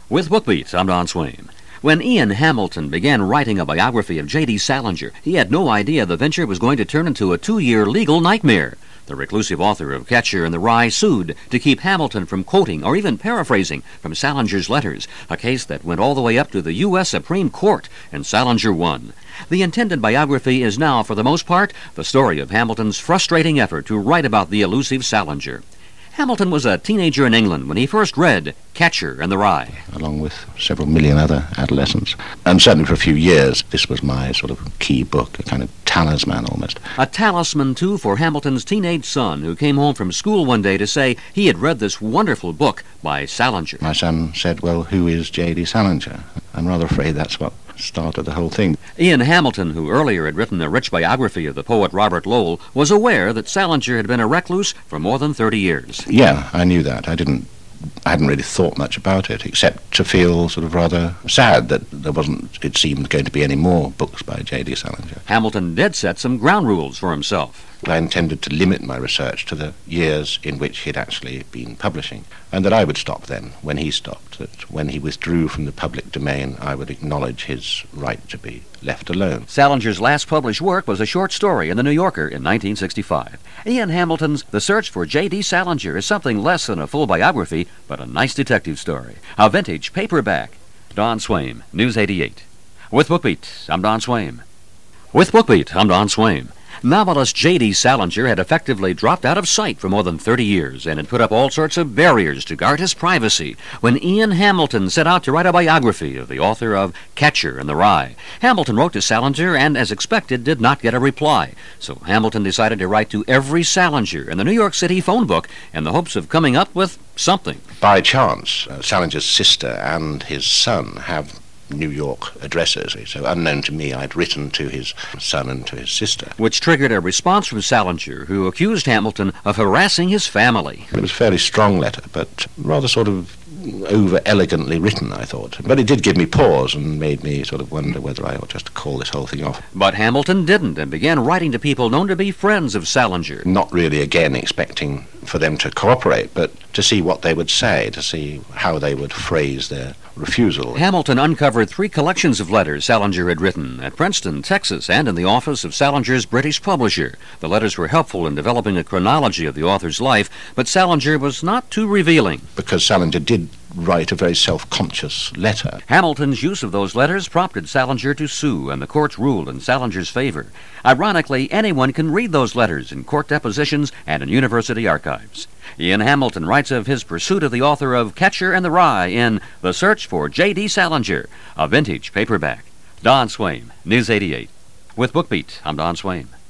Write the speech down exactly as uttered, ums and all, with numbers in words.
With BookBeat, I'm Don Swaim. When Ian Hamilton began writing a biography of J D Salinger, he had no idea the venture was going to turn into a two-year legal nightmare. The reclusive author of Catcher in the Rye sued to keep Hamilton from quoting or even paraphrasing from Salinger's letters, a case that went all the way up to the U S Supreme Court, and Salinger won. The intended biography is now, for the most part, the story of Hamilton's frustrating effort to write about the elusive Salinger. Hamilton was a teenager in England when he first read Catcher in the Rye. Along with several million other adolescents. And certainly for a few years, this was my sort of key book, a kind of talisman almost. A talisman, too, for Hamilton's teenage son, who came home from school one day to say he had read this wonderful book by Salinger. My son said, well, who is J D Salinger? I'm rather afraid that's what started the whole thing. Ian Hamilton, who earlier had written a rich biography of the poet Robert Lowell, was aware that Salinger had been a recluse for more than thirty years. Yeah, I knew that. I didn't I hadn't really thought much about it, except to feel sort of rather sad that there wasn't, it seemed, going to be any more books by J D Salinger. Hamilton did set some ground rules for himself. I intended to limit my research to the years in which he'd actually been publishing, and that I would stop then, when he stopped, that when he withdrew from the public domain, I would acknowledge his right to be left alone. Salinger's last published work was a short story in The New Yorker in nineteen sixty-five. Ian Hamilton's The Search for J D Salinger is something less than a full biography, but a nice detective story. A vintage paperback. Don Swaim, News eighty-eight. With BookBeat, I'm Don Swaim. With BookBeat, I'm Don Swaim. Novelist J D Salinger had effectively dropped out of sight for more than thirty years and had put up all sorts of barriers to guard his privacy when Ian Hamilton set out to write a biography of the author of Catcher in the Rye. Hamilton wrote to Salinger and, as expected, did not get a reply. So Hamilton decided to write to every Salinger in the New York City phone book in the hopes of coming up with something. By chance, uh, Salinger's sister and his son have New York addresses, so unknown to me I'd written to his son and to his sister. Which triggered a response from Salinger, who accused Hamilton of harassing his family. It was a fairly strong letter, but rather sort of over-elegantly written, I thought. But it did give me pause and made me sort of wonder whether I ought just to call this whole thing off. But Hamilton didn't, and began writing to people known to be friends of Salinger. Not really, again, expecting for them to cooperate, but to see what they would say, to see how they would phrase their refusal. Hamilton uncovered three collections of letters Salinger had written at Princeton, Texas, and in the office of Salinger's British publisher. The letters were helpful in developing a chronology of the author's life, but Salinger was not too revealing. Because Salinger did write a very self-conscious letter. Hamilton's use of those letters prompted Salinger to sue, and the courts ruled in Salinger's favor. Ironically, anyone can read those letters in court depositions and in university archives. Ian Hamilton writes of his pursuit of the author of Catcher in the Rye in The Search for J D Salinger, a vintage paperback. Don Swaim, News eighty-eight. With BookBeat, I'm Don Swaim.